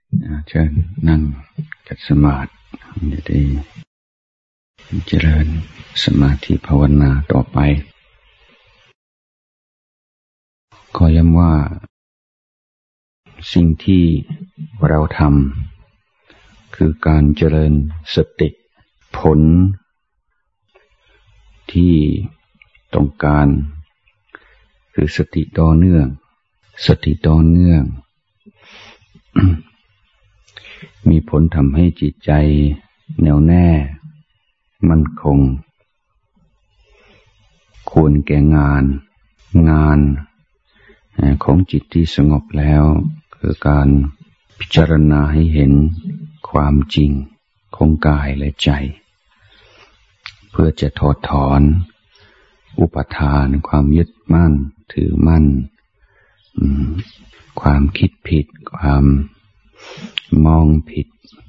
เชิญนั่งกัดสมาธิจะได้เจริญสมาธิภาวนาต่อไปขอย้ำว่าสิ่งที่เราทำคือการเจริญสติผลที่ต้องการคือสติต่อเนื่องมีผลทำให้จิตใจแน่วแน่มั่นคงควรแก่งานของจิตที่สงบแล้วคือการพิจารณาให้เห็นความจริงของกายและใจเพื่อจะถอดถอนอุปทานความยึดมั่นถือมั่นความคิดผิดความมองผิด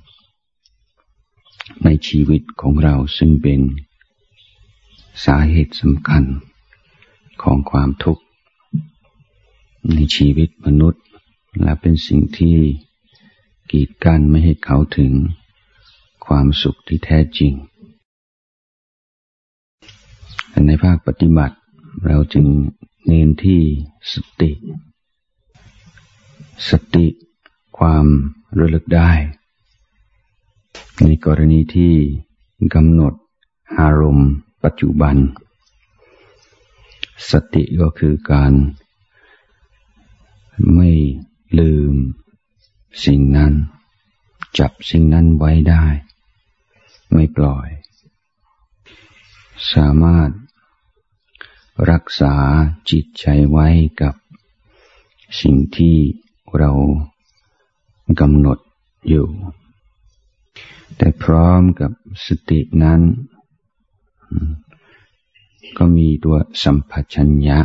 ในชีวิตของเราซึ่งเป็นสาเหตุสำคัญของความทุกข์ในชีวิตมนุษย์และเป็นสิ่งที่กีดกั้นไม่ให้เขาถึงความสุขที่แท้จริงในภาคปฏิบัติเราจึงเน้นที่สติความระลึกได้ในกรณีที่กำหนดอารมณ์ปัจจุบันสติก็คือการไม่ลืมสิ่งนั้นจับสิ่งนั้นไว้ได้ไม่ปล่อยสามารถรักษาจิตใจไว้กับสิ่งที่เรากำหนดอยู่แต่พร้อมกับสตินั้นก็มีตัวสัมปชัญญะ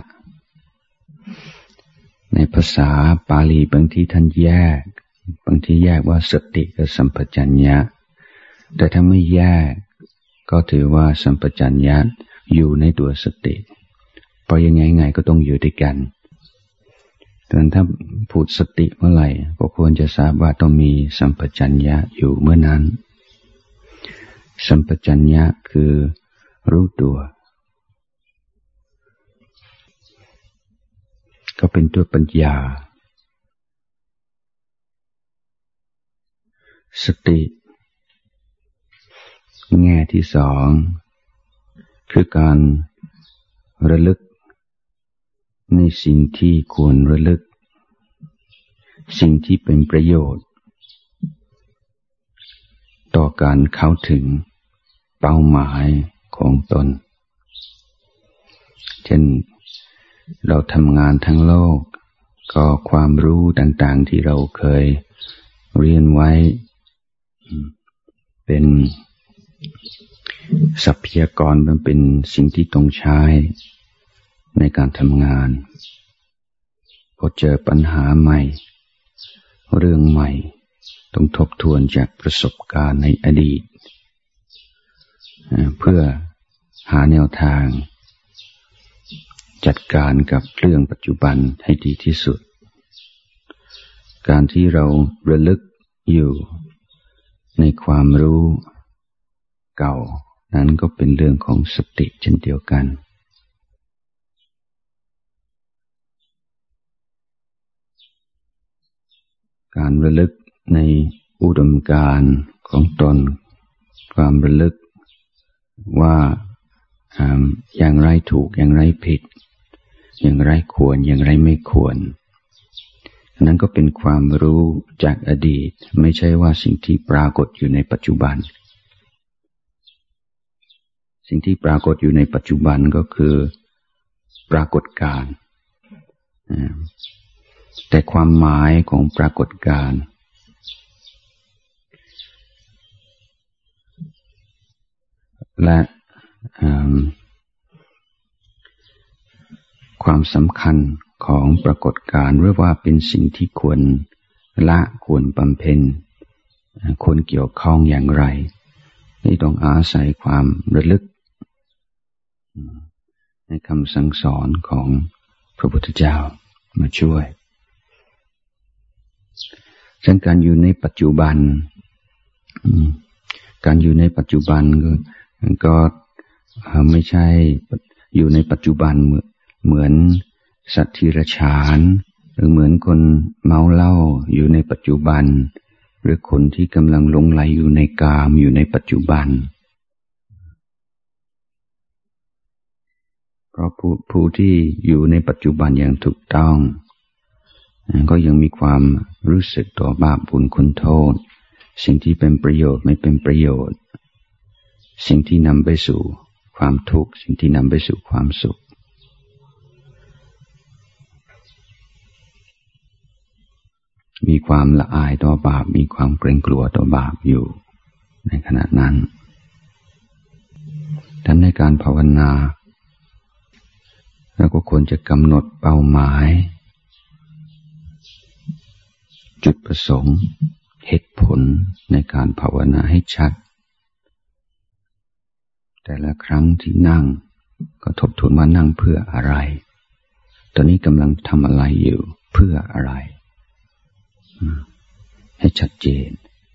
ในภาษาปาลีบางทีท่านแยกว่าสติกับสัมปชัญญะแต่ถ้าไม่แยกก็ถือว่าสัมปชัญญะอยู่ในตัวสติเพราะยังไงก็ต้องอยู่ด้วยกันแต่ถ้าพูดสติเมื่อไหร่ก็ควรจะทราบว่าต้องมีสัมปชัญญะอยู่เมื่อนั้นสัมปชัญญะคือรู้ตัวก็เป็นตัวปัญญาสติแง่ที่สองคือการระลึกในสิ่งที่ควรระลึกสิ่งที่เป็นประโยชน์ต่อการเข้าถึงเป้าหมายของตนเช่นเราทำงานทั้งโลกก็ความรู้ต่างๆที่เราเคยเรียนไว้เป็นทรัพยากรมันเป็นสิ่งที่ต้องใช้ในการทำงานพอเจอปัญหาใหม่เรื่องใหม่ต้องทบทวนจากประสบการณ์ในอดีตเพื่อหาแนวทางจัดการกับเรื่องปัจจุบันให้ดีที่สุดการที่เราระลึกอยู่ในความรู้เก่านั้นก็เป็นเรื่องของสติเช่นเดียวกันการระลึกในอุดมการณ์ของตนความระลึกว่าอย่างไรถูกอย่างไรผิดอย่างไรควรอย่างไรไม่ควรนั้นก็เป็นความรู้จากอดีตไม่ใช่ว่าสิ่งที่ปรากฏอยู่ในปัจจุบันสิ่งที่ปรากฏอยู่ในปัจจุบันก็คือปรากฏการณ์แต่ความหมายของปรากฏการณ์และความสำคัญของปรากฏการณ์หรือว่าเป็นสิ่งที่ควรละควรบำเพ็ญควรเกี่ยวข้องอย่างไรนี่ต้องอาศัยความระลึกในคำสั่งสอนของพระพุทธเจ้ามาช่วยฉะนั้นการอยู่ในปัจจุบันการอยู่ในปัจจุบันก็ไม่ใช่อยู่ในปัจจุบันเหมือนสัตว์ที่ระฉานหรือเหมือนคนเมาเหล้าอยู่ในปัจจุบันหรือคนที่กำลังหลงไหลอยู่ในกามอยู่ในปัจจุบันเพราะผู้ที่อยู่ในปัจจุบันอย่างถูกต้องก็ยังมีความรู้สึกต่อบาปบุญคุณโทษสิ่งที่เป็นประโยชน์ไม่เป็นประโยชน์สิ่งที่นำไปสู่ความทุกข์สิ่งที่นำไปสู่ความสุขมีความละอายต่อบาปมีความเกรงกลัวต่อบาปอยู่ในขณะนั้นดังนั้นในการภาวนาเราก็ควรจะกำหนดเป้าหมายจุดประสงค์เหตุผลในการภาวนาให้ชัดแต่ละครั้งที่นั่งก็ทบทวนว่านั่งเพื่ออะไรตอนนี้กำลังทำอะไรอยู่เพื่ออะไรให้ชัดเจน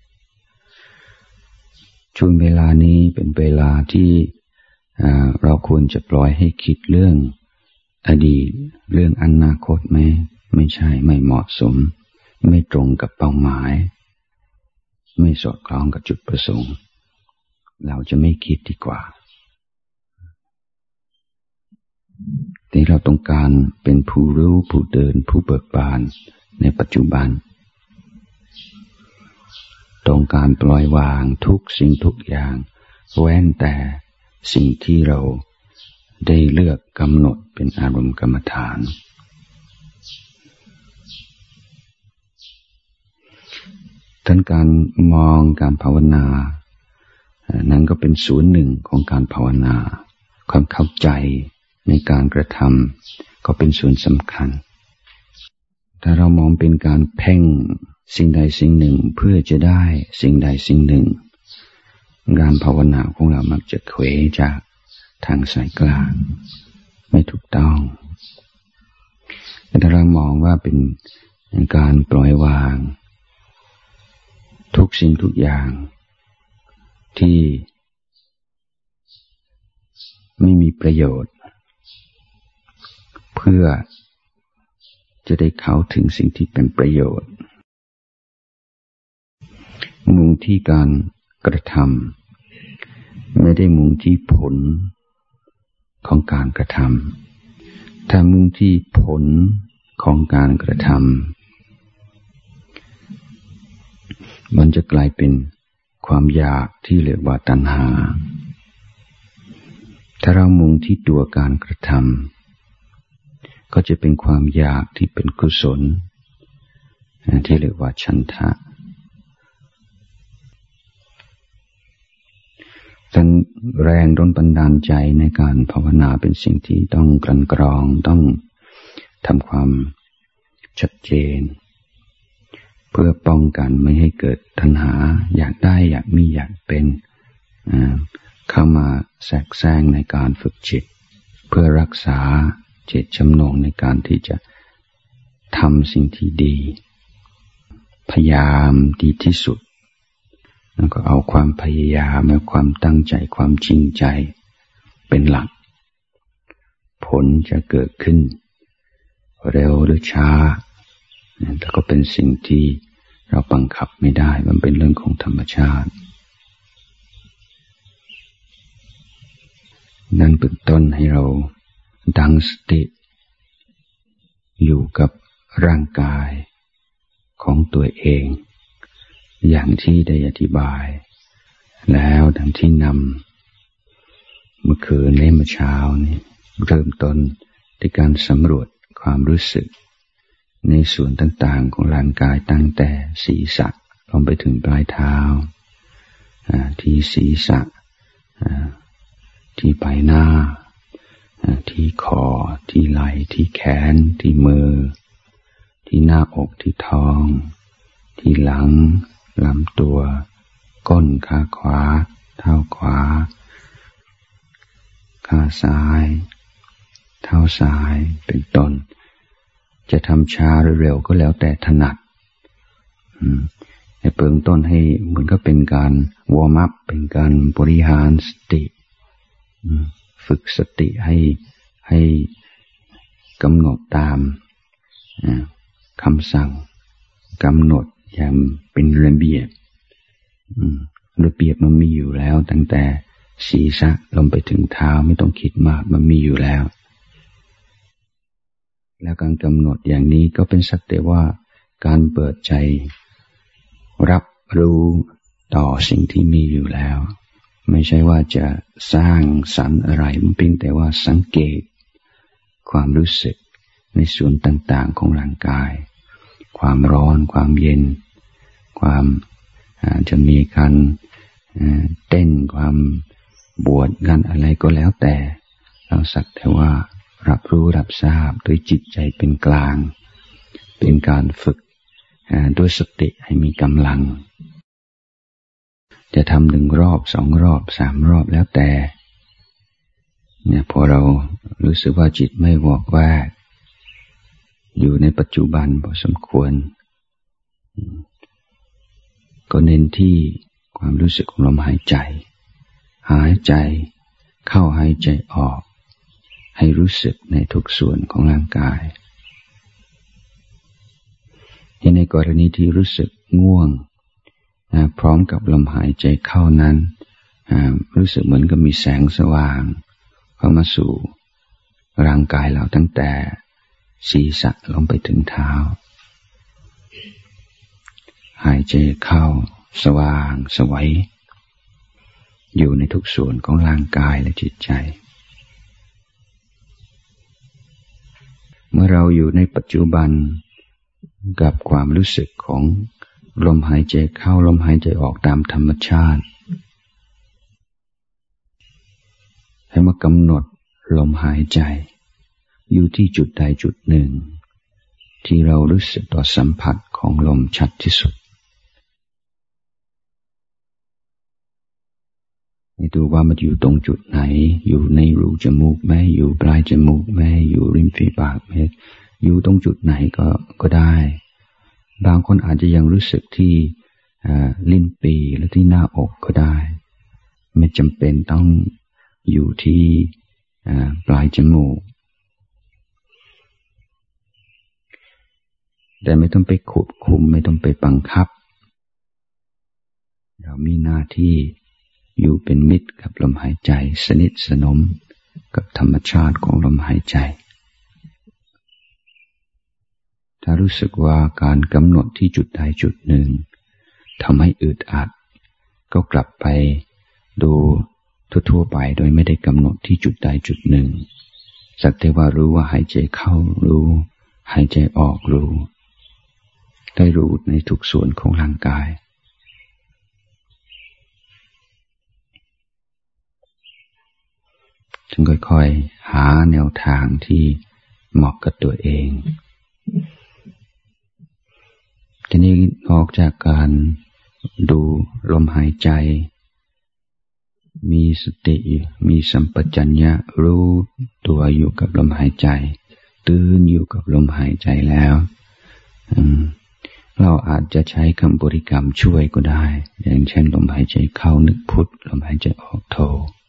ช่วงเวลานี้เป็นเวลาที่เราควรจะปล่อยให้คิดเรื่องอดีตเรื่องอนาคตไม่ใช่ไม่เหมาะสมไม่ตรงกับเป้าหมายไม่สอดคล้องกับจุดประสงค์เราจะไม่คิดดีกว่าที่เราต้องการเป็นผู้รู้ผู้เดินผู้เบิกบานในปัจจุบันต้องการปล่อยวางทุกสิ่งทุกอย่างแว้นแต่สิ่งที่เราได้เลือกกำหนดเป็นอารมณ์กรรมฐานทั้งการมองการภาวนานั้นก็เป็นส่วนหนึ่งของการภาวนาความเข้าใจในการกระทำก็เป็นส่วนสำคัญถ้าเรามองเป็นการเพ่งสิ่งใดสิ่งหนึ่งเพื่อจะได้สิ่งใดสิ่งหนึ่งการภาวนาของเรามักจะเขวจากทางสายกลางไม่ถูกต้องแต่ถ้าเรามองว่าเป็นการปล่อยวางทุกสิ่งทุกอย่างที่ไม่มีประโยชน์เพื่อจะได้เข้าถึงสิ่งที่เป็นประโยชน์มุ่งที่การกระทำไม่ได้มุ่งที่ผลของการกระทำถ้ามุ่งที่ผลของการกระทำมันจะกลายเป็นความอยากที่เรียกว่าตัณหาถ้าเรามุ่งที่ตัวการกระทำก็จะเป็นความอยากที่เป็นกุศลที่เรียกว่าฉันทะดังแรงดลบันดาลใจในการภาวนาเป็นสิ่งที่ต้องกลั่นกรองต้องทำความชัดเจนเพื่อป้องกันไม่ให้เกิดตัณหาอยากได้อยากมีอยากเป็นเข้ามาแทรกแซงในการฝึกจิตเพื่อรักษาเจตจำนงในการที่จะทำสิ่งที่ดีพยายามดีที่สุดแล้วก็เอาความพยายามและความตั้งใจความจริงใจเป็นหลักผลจะเกิดขึ้นเร็วหรือช้าแต่ก็เป็นสิ่งที่เราบังคับไม่ได้มันเป็นเรื่องของธรรมชาตินั่นเป็นต้นให้เราตั้งสติอยู่กับร่างกายของตัวเองอย่างที่ได้อธิบายแล้วดังที่นำเมื่อคืนและเมื่อเช้านี้เริ่มต้นด้วยการสำรวจความรู้สึกในส่วนต่างๆของร่างกายตั้งแต่ศีรษะลงไปถึงปลายเท้าที่ศีรษะที่ใบหน้าที่คอที่ไหล่ที่แขนที่มือที่หน้าอกที่ท้องที่หลังลำตัวก้นขาขวาเท้าขวาขาซ้ายเท้าซ้ายเป็นต้นจะทำช้าหรือเร็วก็แล้วแต่ถนัดในเบื้องต้นให้เหมือนก็เป็นการวอร์มอัพเป็นการบริหารสติฝึกสติให้กำหนดตามคำสั่งกำหนดอย่างเป็นระเบียบมันมีอยู่แล้วตั้งแต่ศีรษะลงไปถึงเท้าไม่ต้องคิดมากมันมีอยู่แล้วแล้วการกำหนดอย่างนี้ก็เป็นสักแต่ว่าการเปิดใจรับรู้ต่อสิ่งที่มีอยู่แล้วไม่ใช่ว่าจะสร้างสรรค์อะไรมันเพียงแต่ว่าสังเกตความรู้สึกในส่วนต่างๆของร่างกายความร้อนความเย็นความจะมีการเต้นความปวดกันอะไรก็แล้วแต่เราสักแต่ว่ารับรู้รับทราบด้วยจิตใจเป็นกลางเป็นการฝึกด้วยสติให้มีกำลังจะทำ1 รอบ 2 รอบ 3 รอบแล้วแต่เนี่ยพอเรารู้สึกว่าจิตไม่วอกแวกอยู่ในปัจจุบันพอสมควรก็เน้นที่ความรู้สึกของลมหายใจเข้าหายใจออกให้รู้สึกในทุกส่วนของร่างกายในกรณีที่รู้สึกง่วงพร้อมกับลมหายใจเข้านั้นรู้สึกเหมือนกับมีแสงสว่างเข้ามาสู่ร่างกายเราตั้งแต่ศีรษะลงไปถึงเท้าหายใจเข้าสว่างสวัยอยู่ในทุกส่วนของร่างกายและจิตใจเมื่อเราอยู่ในปัจจุบันกับความรู้สึกของลมหายใจเข้าลมหายใจออกตามธรรมชาติให้มากำหนดลมหายใจอยู่ที่จุดใดจุดหนึ่งที่เรารู้สึกต่อสัมผัสของลมชัดที่สุดให้ดูว่ามันอยู่ตรงจุดไหนอยู่ในรูจมูกไหมอยู่ปลายจมูกไหมอยู่ริมฝีปากไหมอยู่ตรงจุดไหนก็ได้บางคนอาจจะยังรู้สึกที่ลิ้นปีหรือที่หน้าอกก็ได้ไม่จำเป็นต้องอยู่ที่ปลายจมูกแต่ไม่ต้องไปควบคุมไม่ต้องไปบังคับเรามีหน้าที่อยู่เป็นมิตรกับลมหายใจสนิทสนมกับธรรมชาติของลมหายใจถ้ารู้สึกว่าการกำหนดที่จุดใดจุดหนึ่งทำให้อึดอัดก็กลับไปดูทั่วๆไปโดยไม่ได้กำหนดที่จุดใดจุดหนึ่งสักแต่ว่ารู้ว่าหายใจเข้ารู้หายใจออกรู้ได้รู้ในทุกส่วนของร่างกายจึงค่อยๆหาแนวทางที่เหมาะกับตัวเองทีนี้ออกจากการดูลมหายใจมีสติมีสัมปชัญญะรู้ตัวอยู่กับลมหายใจตื่นอยู่กับลมหายใจแล้วเราอาจจะใช้คำบริกรรมช่วยก็ได้อย่างเช่นลมหายใจเข้านึกพุทลมหายใจออกโธ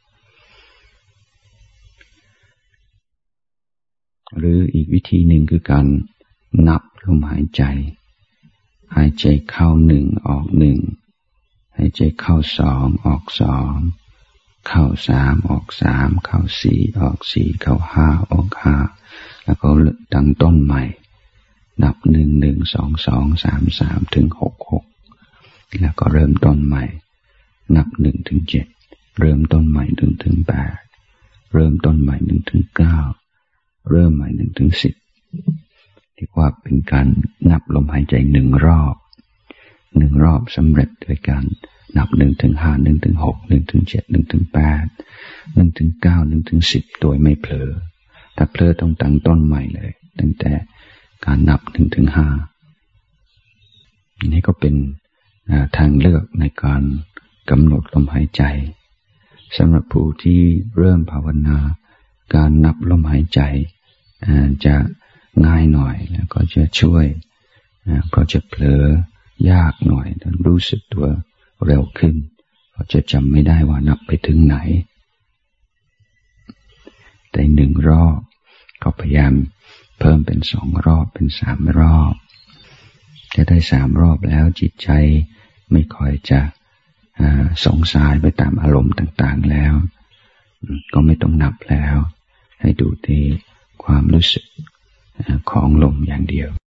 หรืออีกวิธีหนึ่งคือการนับลมหายใจหายใจเข้า1ออก1หายใจเข้า2ออก2เข้า3ออก3เข้า4ออก4เข้า5ออก5แล้วก็ตั้งต้นใหม่นับ1 1 2 2 3 3ถึง6แล้วก็เริ่มต้นใหม่นับ1ถึง7เริ่มต้นใหม่1ถึง8เริ่มต้นใหม่1ถึง9เริ่มใหม่1ถึง10เรียกว่าเป็นการนับลมหายใจ1 รอบ1 รอบสำเร็จโดยการนับ1ถึง5 1ถึง6 1ถึง7 1ถึง8 1ถึง9 1ถึง10โดยไม่เผลอถ้าเผลอต้องตั้งต้นใหม่เลยตั้งแต่การนับ1ถึง5นี่ก็เป็นทางเลือกในการกำหนดลมหายใจสำหรับผู้ที่เริ่มภาวนาการนับลมหายใจจะง่ายหน่อยแล้วก็จะช่วยเพราะจะเผลอยากหน่อยต้องรู้สึกตัวเร็วขึ้นเพราะจะจำไม่ได้ว่านับไปถึงไหนแต่1 รอบก็พยายามเพิ่มเป็น2 รอบเป็น3 รอบจะได้3 รอบแล้วจิตใจไม่ค่อยจะสงสารไปตามอารมณ์ต่างๆแล้วก็ไม่ต้องนับแล้วให้ดูที่ความรู้สึกของลมอย่างเดียว